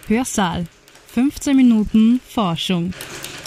Hörsaal. 15 Minuten Forschung.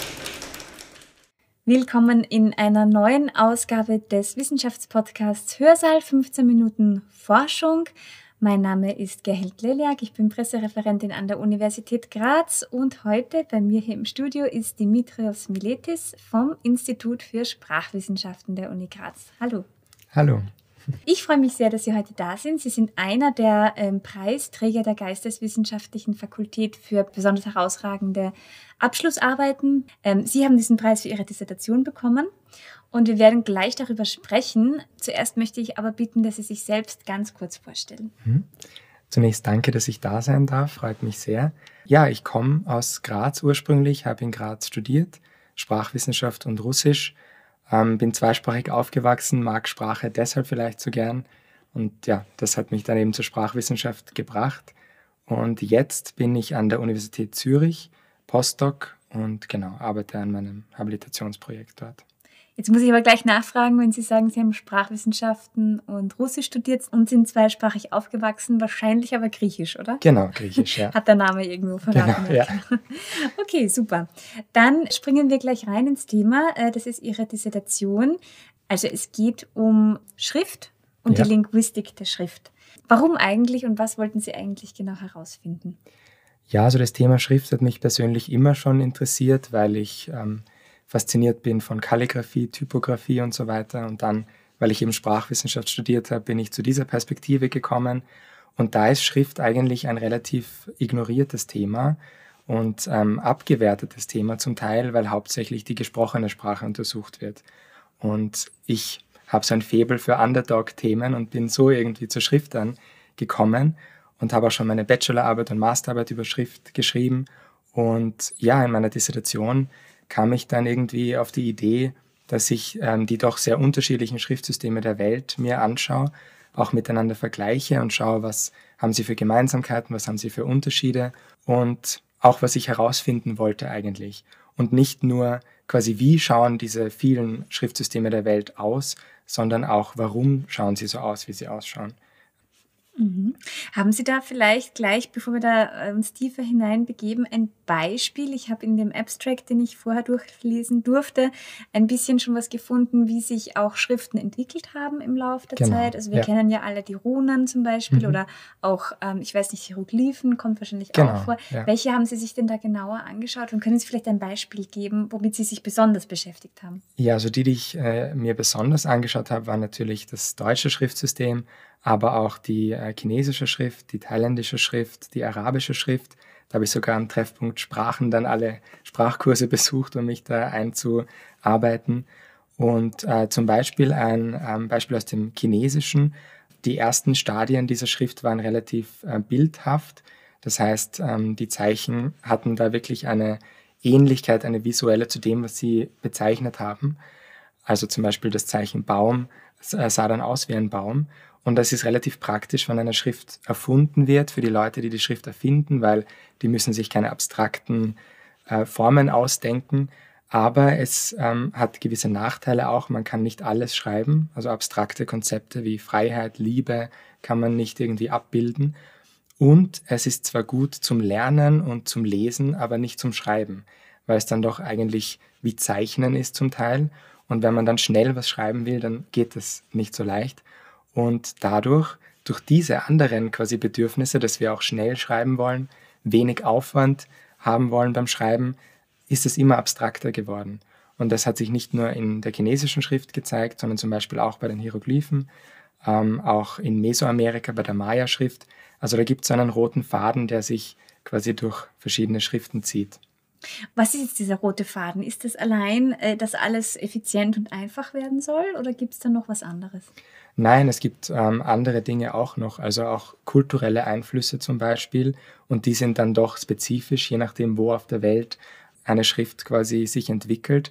Willkommen in einer neuen Ausgabe des Wissenschaftspodcasts Hörsaal 15 Minuten Forschung. Mein Name ist Gerhild Leliak, ich bin Pressereferentin an der Universität Graz und heute bei mir hier im Studio ist Dimitrios Miletis vom Institut für Sprachwissenschaften der Uni Graz. Hallo. Hallo. Ich freue mich sehr, dass Sie heute da sind. Sie sind einer der Preisträger der Geisteswissenschaftlichen Fakultät für besonders herausragende Abschlussarbeiten. Sie haben diesen Preis für Ihre Dissertation bekommen und wir werden gleich darüber sprechen. Zuerst möchte ich aber bitten, dass Sie sich selbst ganz kurz vorstellen. Zunächst danke, dass ich da sein darf, freut mich sehr. Ja, ich komme aus Graz ursprünglich, habe in Graz studiert, Sprachwissenschaft und Russisch. Bin zweisprachig aufgewachsen, mag Sprache deshalb vielleicht so gern. Und ja, das hat mich dann eben zur Sprachwissenschaft gebracht. Und jetzt bin ich an der Universität Zürich, Postdoc und arbeite an meinem Habilitationsprojekt dort. Jetzt muss ich aber gleich nachfragen, wenn Sie sagen, Sie haben Sprachwissenschaften und Russisch studiert und sind zweisprachig aufgewachsen, wahrscheinlich aber Griechisch, oder? Genau, Griechisch, ja. Hat der Name irgendwo verraten. Genau, ja. Okay, super. Dann springen wir gleich rein ins Thema. Das ist Ihre Dissertation. Also es geht um Schrift und die Linguistik der Schrift. Warum eigentlich und was wollten Sie eigentlich genau herausfinden? Ja, also das Thema Schrift hat mich persönlich immer schon interessiert, weil ich fasziniert bin von Kalligraphie, Typografie und so weiter. Und dann, weil ich eben Sprachwissenschaft studiert habe, bin ich zu dieser Perspektive gekommen. Und da ist Schrift eigentlich ein relativ ignoriertes Thema und abgewertetes Thema zum Teil, weil hauptsächlich die gesprochene Sprache untersucht wird. Und ich habe so ein Faible für Underdog-Themen und bin so irgendwie zur Schrift dann gekommen und habe auch schon meine Bachelorarbeit und Masterarbeit über Schrift geschrieben. Und ja, in meiner Dissertation kam ich dann irgendwie auf die Idee, dass ich die doch sehr unterschiedlichen Schriftsysteme der Welt mir anschaue, auch miteinander vergleiche und schaue, was haben sie für Gemeinsamkeiten, was haben sie für Unterschiede und auch, was ich herausfinden wollte eigentlich. Und nicht nur quasi, wie schauen diese vielen Schriftsysteme der Welt aus, sondern auch, warum schauen sie so aus, wie sie ausschauen. Mhm. Haben Sie da vielleicht gleich, bevor wir da uns tiefer hineinbegeben, ein Beispiel? Ich habe in dem Abstract, den ich vorher durchlesen durfte, ein bisschen schon was gefunden, wie sich auch Schriften entwickelt haben im Laufe der Zeit. Also wir kennen ja alle die Runen zum Beispiel oder auch, ich weiß nicht, Hieroglyphen kommt wahrscheinlich auch vor. Ja. Welche haben Sie sich denn da genauer angeschaut und können Sie vielleicht ein Beispiel geben, womit Sie sich besonders beschäftigt haben? Ja, also die ich mir besonders angeschaut habe, war natürlich das deutsche Schriftsystem, aber auch die chinesische Schrift, die thailändische Schrift, die arabische Schrift. Da habe ich sogar am Treffpunkt Sprachen dann alle Sprachkurse besucht, um mich da einzuarbeiten. Und zum Beispiel ein Beispiel aus dem Chinesischen. Die ersten Stadien dieser Schrift waren relativ bildhaft. Das heißt, die Zeichen hatten da wirklich eine Ähnlichkeit, eine visuelle zu dem, was sie bezeichnet haben. Also zum Beispiel das Zeichen Baum sah dann aus wie ein Baum. Und das ist relativ praktisch, wenn eine Schrift erfunden wird für die Leute, die die Schrift erfinden, weil die müssen sich keine abstrakten Formen ausdenken. Aber es hat gewisse Nachteile auch. Man kann nicht alles schreiben. Also abstrakte Konzepte wie Freiheit, Liebe kann man nicht irgendwie abbilden. Und es ist zwar gut zum Lernen und zum Lesen, aber nicht zum Schreiben, weil es dann doch eigentlich wie Zeichnen ist zum Teil. Und wenn man dann schnell was schreiben will, dann geht das nicht so leicht. Und durch diese anderen quasi Bedürfnisse, dass wir auch schnell schreiben wollen, wenig Aufwand haben wollen beim Schreiben, ist es immer abstrakter geworden. Und das hat sich nicht nur in der chinesischen Schrift gezeigt, sondern zum Beispiel auch bei den Hieroglyphen, auch in Mesoamerika bei der Maya-Schrift. Also da gibt es einen roten Faden, der sich quasi durch verschiedene Schriften zieht. Was ist jetzt dieser rote Faden? Ist das allein, dass alles effizient und einfach werden soll oder gibt es da noch was anderes? Nein, es gibt andere Dinge auch noch, also auch kulturelle Einflüsse zum Beispiel und die sind dann doch spezifisch, je nachdem, wo auf der Welt eine Schrift quasi sich entwickelt.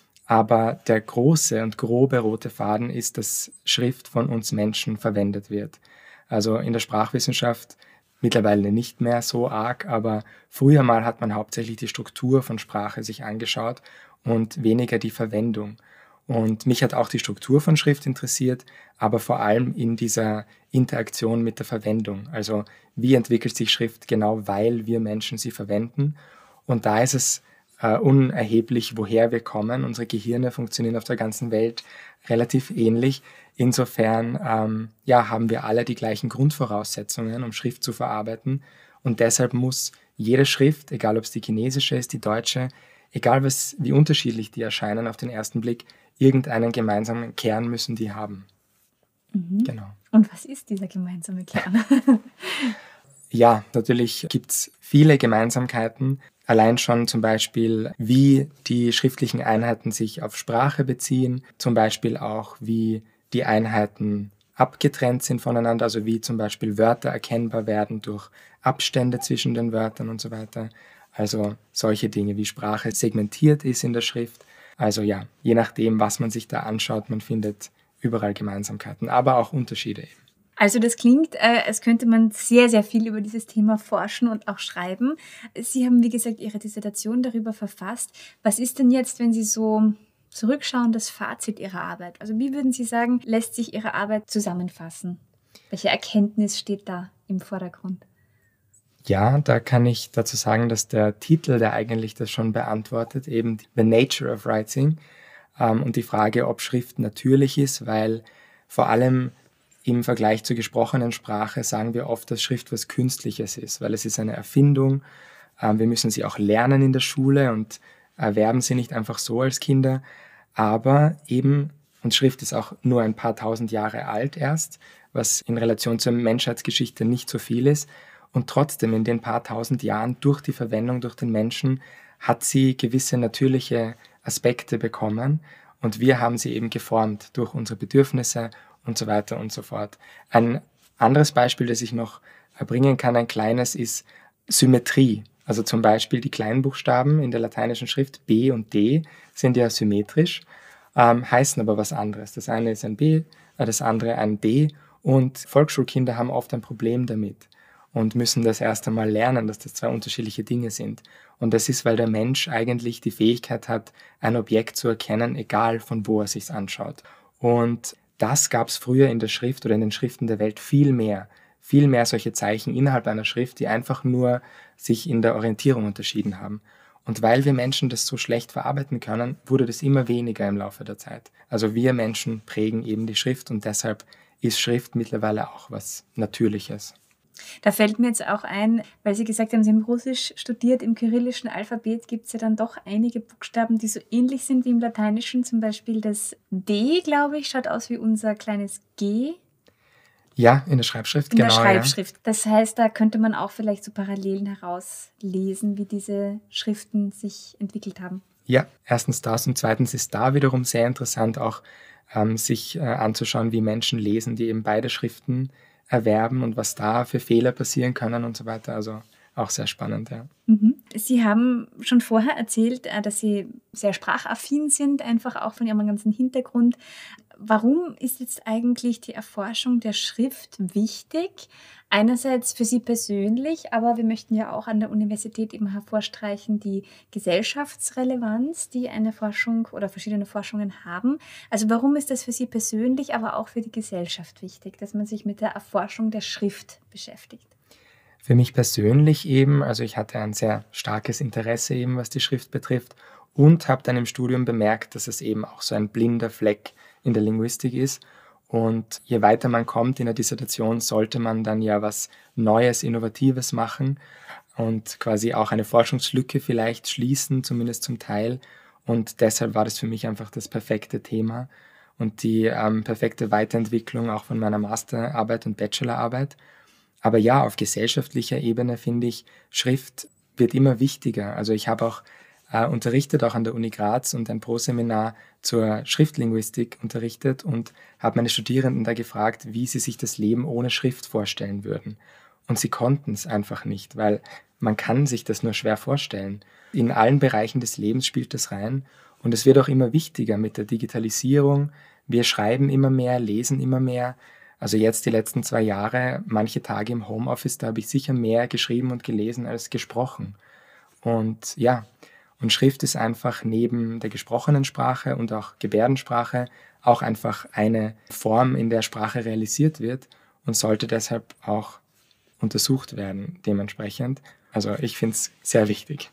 Aber der große und grobe rote Faden ist, dass Schrift von uns Menschen verwendet wird. Also in der Sprachwissenschaft mittlerweile nicht mehr so arg, aber früher mal hat man hauptsächlich die Struktur von Sprache sich angeschaut und weniger die Verwendung. Und mich hat auch die Struktur von Schrift interessiert, aber vor allem in dieser Interaktion mit der Verwendung. Also wie entwickelt sich Schrift genau, weil wir Menschen sie verwenden. Und da ist es unerheblich, woher wir kommen. Unsere Gehirne funktionieren auf der ganzen Welt relativ ähnlich. Insofern haben wir alle die gleichen Grundvoraussetzungen, um Schrift zu verarbeiten. Und deshalb muss jede Schrift, egal ob es die chinesische ist, die deutsche, egal wie unterschiedlich die erscheinen auf den ersten Blick, irgendeinen gemeinsamen Kern müssen die haben. Mhm. Genau. Und was ist dieser gemeinsame Kern? Ja, natürlich gibt es viele Gemeinsamkeiten. Allein schon zum Beispiel, wie die schriftlichen Einheiten sich auf Sprache beziehen, zum Beispiel auch, wie die Einheiten abgetrennt sind voneinander, also wie zum Beispiel Wörter erkennbar werden durch Abstände zwischen den Wörtern und so weiter. Also solche Dinge, wie Sprache segmentiert ist in der Schrift. Also ja, je nachdem, was man sich da anschaut, man findet überall Gemeinsamkeiten, aber auch Unterschiede eben. Also das klingt, als könnte man sehr, sehr viel über dieses Thema forschen und auch schreiben. Sie haben, wie gesagt, Ihre Dissertation darüber verfasst. Was ist denn jetzt, wenn Sie so zurückschauen, das Fazit Ihrer Arbeit? Also wie würden Sie sagen, lässt sich Ihre Arbeit zusammenfassen? Welche Erkenntnis steht da im Vordergrund? Ja, da kann ich dazu sagen, dass der Titel, der eigentlich das schon beantwortet, eben The Nature of Writing und die Frage, ob Schrift natürlich ist, weil vor allem im Vergleich zur gesprochenen Sprache sagen wir oft, dass Schrift was Künstliches ist, weil es ist eine Erfindung. Wir müssen sie auch lernen in der Schule und erwerben sie nicht einfach so als Kinder. Aber eben, und Schrift ist auch nur ein paar tausend Jahre alt erst, was in Relation zur Menschheitsgeschichte nicht so viel ist. Und trotzdem in den paar tausend Jahren durch die Verwendung durch den Menschen hat sie gewisse natürliche Aspekte bekommen. Und wir haben sie eben geformt durch unsere Bedürfnisse und so weiter und so fort. Ein anderes Beispiel, das ich noch bringen kann, ein kleines, ist Symmetrie. Also zum Beispiel die Kleinbuchstaben in der lateinischen Schrift B und D sind ja symmetrisch, heißen aber was anderes. Das eine ist ein B, das andere ein D und Volksschulkinder haben oft ein Problem damit und müssen das erst einmal lernen, dass das zwei unterschiedliche Dinge sind. Und das ist, weil der Mensch eigentlich die Fähigkeit hat, ein Objekt zu erkennen, egal von wo er sich anschaut. Und das gab es früher in der Schrift oder in den Schriften der Welt viel mehr solche Zeichen innerhalb einer Schrift, die einfach nur sich in der Orientierung unterschieden haben. Und weil wir Menschen das so schlecht verarbeiten können, wurde das immer weniger im Laufe der Zeit. Also wir Menschen prägen eben die Schrift und deshalb ist Schrift mittlerweile auch was Natürliches. Da fällt mir jetzt auch ein, weil Sie gesagt haben, Sie haben Russisch studiert, im kyrillischen Alphabet gibt es ja dann doch einige Buchstaben, die so ähnlich sind wie im Lateinischen. Zum Beispiel das D, glaube ich, schaut aus wie unser kleines G. Ja, in der Schreibschrift, genau. In der Schreibschrift. Ja. Das heißt, da könnte man auch vielleicht so Parallelen herauslesen, wie diese Schriften sich entwickelt haben. Ja, erstens das und zweitens ist da wiederum sehr interessant auch sich anzuschauen, wie Menschen lesen, die eben beide Schriften erwerben und was da für Fehler passieren können und so weiter. Also auch sehr spannend, ja. Sie haben schon vorher erzählt, dass Sie sehr sprachaffin sind, einfach auch von Ihrem ganzen Hintergrund. Warum ist jetzt eigentlich die Erforschung der Schrift wichtig? Einerseits für Sie persönlich, aber wir möchten ja auch an der Universität eben hervorstreichen, die Gesellschaftsrelevanz, die eine Forschung oder verschiedene Forschungen haben. Also warum ist das für Sie persönlich, aber auch für die Gesellschaft wichtig, dass man sich mit der Erforschung der Schrift beschäftigt? Für mich persönlich eben, also ich hatte ein sehr starkes Interesse eben, was die Schrift betrifft und habe dann im Studium bemerkt, dass es eben auch so ein blinder Fleck in der Linguistik ist. Und je weiter man kommt in der Dissertation, sollte man dann ja was Neues, Innovatives machen und quasi auch eine Forschungslücke vielleicht schließen, zumindest zum Teil. Und deshalb war das für mich einfach das perfekte Thema und die perfekte Weiterentwicklung auch von meiner Masterarbeit und Bachelorarbeit. Aber ja, auf gesellschaftlicher Ebene finde ich, Schrift wird immer wichtiger. Also ich habe auch unterrichtet, auch an der Uni Graz und ein Proseminar zur Schriftlinguistik unterrichtet und habe meine Studierenden da gefragt, wie sie sich das Leben ohne Schrift vorstellen würden. Und sie konnten es einfach nicht, weil man kann sich das nur schwer vorstellen. In allen Bereichen des Lebens spielt das rein und es wird auch immer wichtiger mit der Digitalisierung. Wir schreiben immer mehr, lesen immer mehr. Also jetzt die letzten 2 Jahre, manche Tage im Homeoffice, da habe ich sicher mehr geschrieben und gelesen als gesprochen. Und ja, und Schrift ist einfach neben der gesprochenen Sprache und auch Gebärdensprache auch einfach eine Form, in der Sprache realisiert wird. und sollte deshalb auch untersucht werden dementsprechend. Also ich finde es sehr wichtig.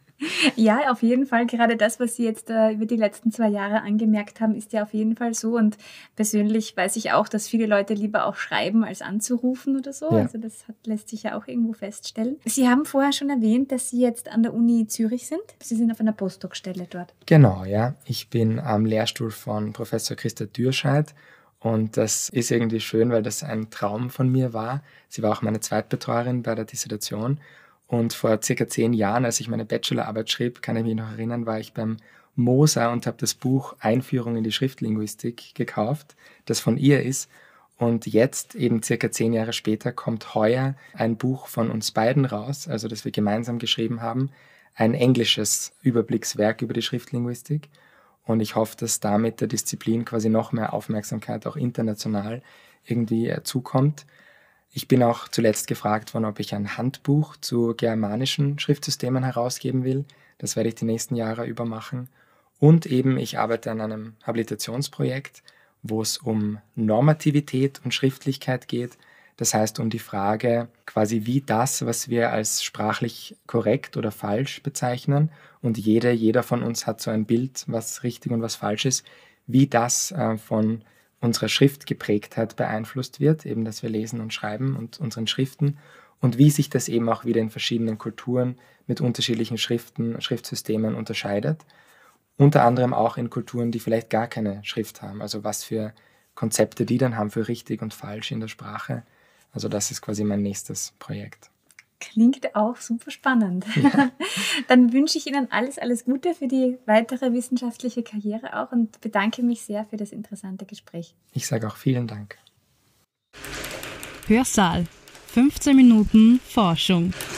Ja, auf jeden Fall. Gerade das, was Sie jetzt über die letzten 2 Jahre angemerkt haben, ist ja auf jeden Fall so. Und persönlich weiß ich auch, dass viele Leute lieber auch schreiben, als anzurufen oder so. Ja. Also das lässt sich ja auch irgendwo feststellen. Sie haben vorher schon erwähnt, dass Sie jetzt an der Uni Zürich sind. Sie sind auf einer Postdoc-Stelle dort. Genau, ja. Ich bin am Lehrstuhl von Professor Christa Dürscheid und das ist irgendwie schön, weil das ein Traum von mir war. Sie war auch meine Zweitbetreuerin bei der Dissertation. Und vor circa 10 Jahren, als ich meine Bachelorarbeit schrieb, kann ich mich noch erinnern, war ich beim Moser und habe das Buch Einführung in die Schriftlinguistik gekauft, das von ihr ist. Und jetzt, eben circa 10 Jahre später, kommt heuer ein Buch von uns beiden raus, also das wir gemeinsam geschrieben haben, ein englisches Überblickswerk über die Schriftlinguistik. Und ich hoffe, dass damit der Disziplin quasi noch mehr Aufmerksamkeit auch international irgendwie zukommt. Ich bin auch zuletzt gefragt worden, ob ich ein Handbuch zu germanischen Schriftsystemen herausgeben will. Das werde ich die nächsten Jahre über machen. Und eben, ich arbeite an einem Habilitationsprojekt, wo es um Normativität und Schriftlichkeit geht. Das heißt, um die Frage, quasi wie das, was wir als sprachlich korrekt oder falsch bezeichnen, und jeder von uns hat so ein Bild, was richtig und was falsch ist, wie das von unserer Schriftgeprägtheit beeinflusst wird, eben dass wir lesen und schreiben und unseren Schriften, und wie sich das eben auch wieder in verschiedenen Kulturen mit unterschiedlichen Schriftsystemen unterscheidet. Unter anderem auch in Kulturen, die vielleicht gar keine Schrift haben, also was für Konzepte die dann haben für richtig und falsch in der Sprache. Also das ist quasi mein nächstes Projekt. Klingt auch super spannend. Ja. Dann wünsche ich Ihnen alles Gute für die weitere wissenschaftliche Karriere auch und bedanke mich sehr für das interessante Gespräch. Ich sage auch vielen Dank. Hörsaal. 15 Minuten Forschung.